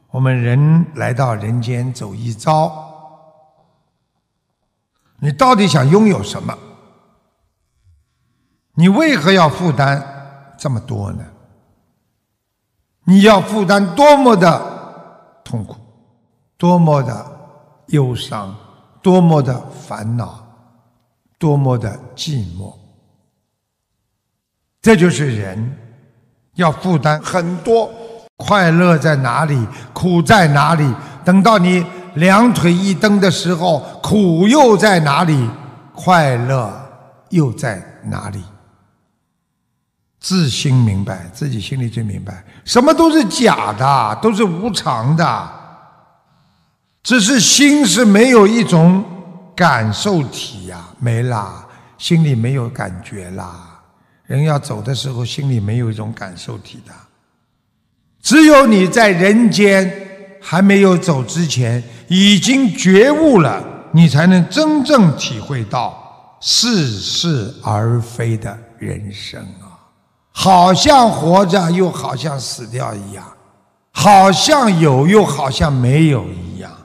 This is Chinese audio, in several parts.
我们人来到人间走一遭，你到底想拥有什么？你为何要负担这么多呢？你要负担多么的痛苦，多么的忧伤，多么的烦恼，多么的寂寞。这就是人要负担很多，快乐在哪里，苦在哪里，等到你两腿一蹬的时候，苦又在哪里，快乐又在哪里。自心明白，自己心里最明白，什么都是假的，都是无常的，只是心是没有一种感受体呀，没啦，心里没有感觉啦。人要走的时候，心里没有一种感受体的。只有你在人间还没有走之前，已经觉悟了，你才能真正体会到似是而非的人生啊！好像活着，又好像死掉一样，好像有，又好像没有一样。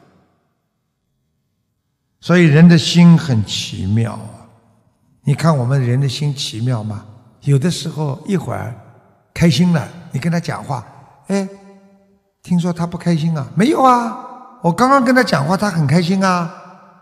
所以人的心很奇妙啊！你看我们人的心奇妙吗？有的时候一会儿开心了，你跟他讲话，哎，听说他不开心啊？没有啊，我刚刚跟他讲话，他很开心啊。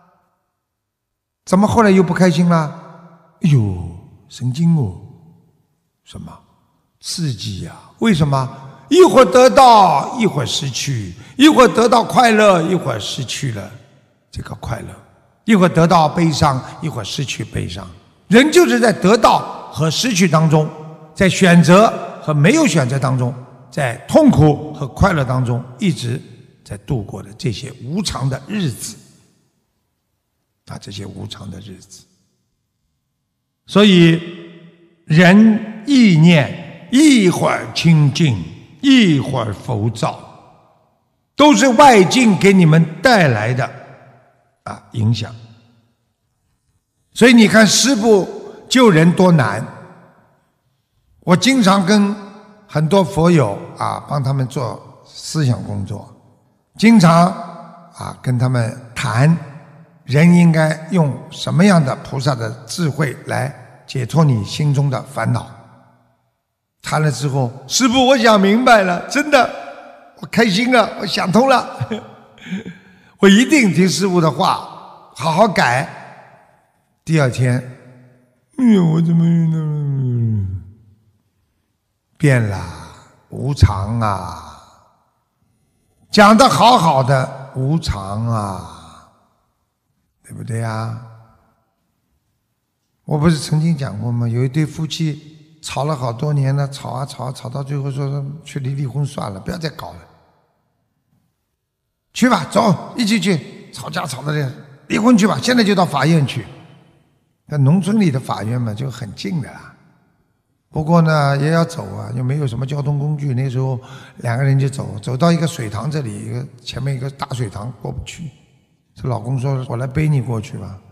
怎么后来又不开心了？哎呦，神经哦！什么刺激呀？为什么？一会儿得到，一会儿失去；一会儿得到快乐，一会儿失去了这个快乐；一会儿得到悲伤，一会儿失去悲伤。人就是在得到和失去当中，在选择和没有选择当中，在痛苦和快乐当中，一直在度过的这些无常的日子啊，这些无常的日子。所以人意念一会儿清净，一会儿浮躁，都是外境给你们带来的影响。所以你看师父救人多难，我经常跟很多佛友帮他们做思想工作，经常跟他们谈人应该用什么样的菩萨的智慧来解脱你心中的烦恼。谈了之后，师父我想明白了，真的我开心了，我想通了我一定听师父的话，好好改。第二天，我怎么变了？无常啊！讲得好好的，无常啊，对不对啊？我不是曾经讲过吗？有一对夫妻吵了好多年了，吵到最后说去离婚算了，不要再搞了。去吧，走，一起去。吵架吵到这样，离婚去吧，现在就到法院去。那农村里的法院嘛，就很近的啦。不过呢，也要走啊，又没有什么交通工具。那时候两个人就走到一个水塘这里，前面一个大水塘过不去。这老公说：“我来背你过去吧。”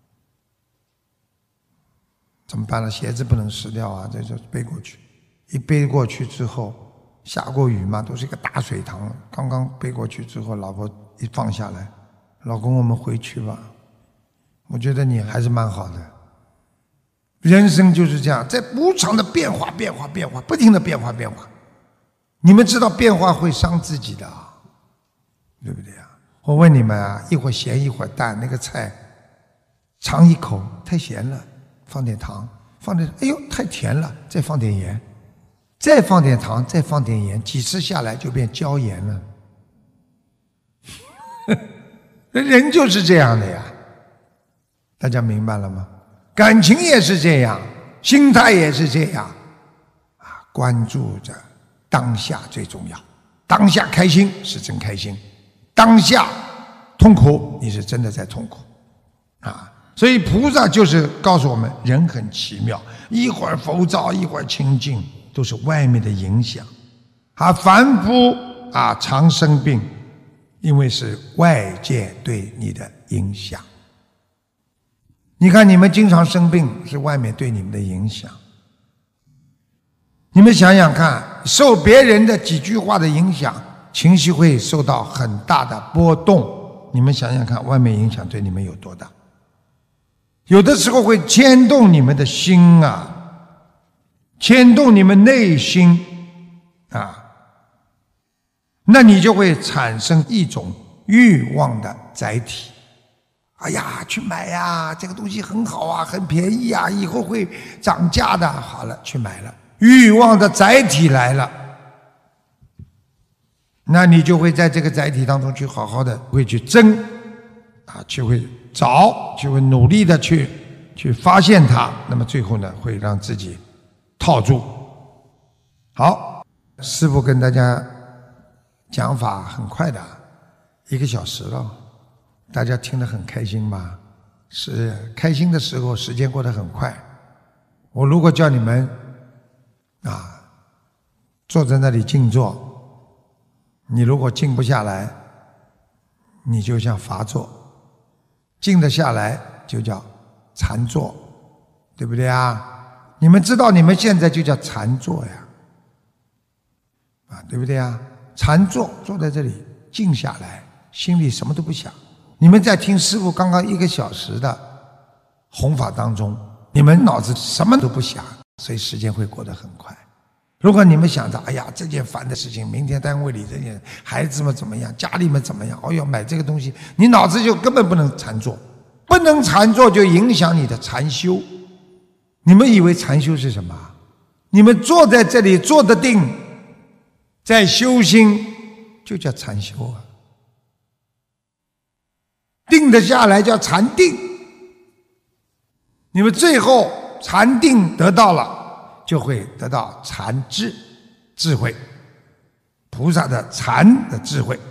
怎么办呢？鞋子不能湿掉啊，这就背过去。一背过去之后，下过雨嘛，都是一个大水塘。刚刚背过去之后，老婆一放下来，老公，我们回去吧。我觉得你还是蛮好的。人生就是这样，在无常的变化，不停的变化。你们知道变化会伤自己的，对不对啊？我问你们啊，一会儿咸一会儿淡，那个菜尝一口太咸了，放点糖，哎呦太甜了，再放点盐，再放点糖，再放点盐，几次下来就变椒盐了。人就是这样的呀。大家明白了吗？感情也是这样，心态也是这样关注着当下最重要。当下开心是真开心，当下痛苦你是真的在痛苦所以菩萨就是告诉我们，人很奇妙，一会儿浮躁，一会儿清净，都是外面的影响凡夫常生病，因为是外界对你的影响。你看你们经常生病，是外面对你们的影响。你们想想看，受别人的几句话的影响， 情绪会受到很大的波动。你们想想看，外面影响对你们有多大？有的时候会牵动你们的心啊，牵动你们内心啊，那你就会产生一种欲望的载体。哎呀，去买呀，这个东西很好啊，很便宜啊，以后会涨价的。好了，去买了，欲望的载体来了，那你就会在这个载体当中去好好的会去争啊，就会找，就会努力的去发现它，那么最后呢，会让自己套住。好，师父跟大家讲法很快的，1个小时了。大家听得很开心吗？是，开心的时候时间过得很快。我如果叫你们坐在那里静坐，你如果静不下来，你就像罚坐；静得下来就叫禅坐，对不对啊？你们知道你们现在就叫禅坐呀，对不对啊？禅坐，坐在这里静下来，心里什么都不想。你们在听师父刚刚1个小时的弘法当中，你们脑子什么都不想，所以时间会过得很快。如果你们想着，哎呀，这件烦的事情，明天单位里这件孩子们怎么样，家里面怎么样，哦哟，买这个东西，你脑子就根本不能禅坐，不能禅坐就影响你的禅修。你们以为禅修是什么？你们坐在这里坐得定，在修心，就叫禅修啊。定得下来叫禅定，你们最后禅定得到了，就会得到禅智，智慧，菩萨的禅的智慧。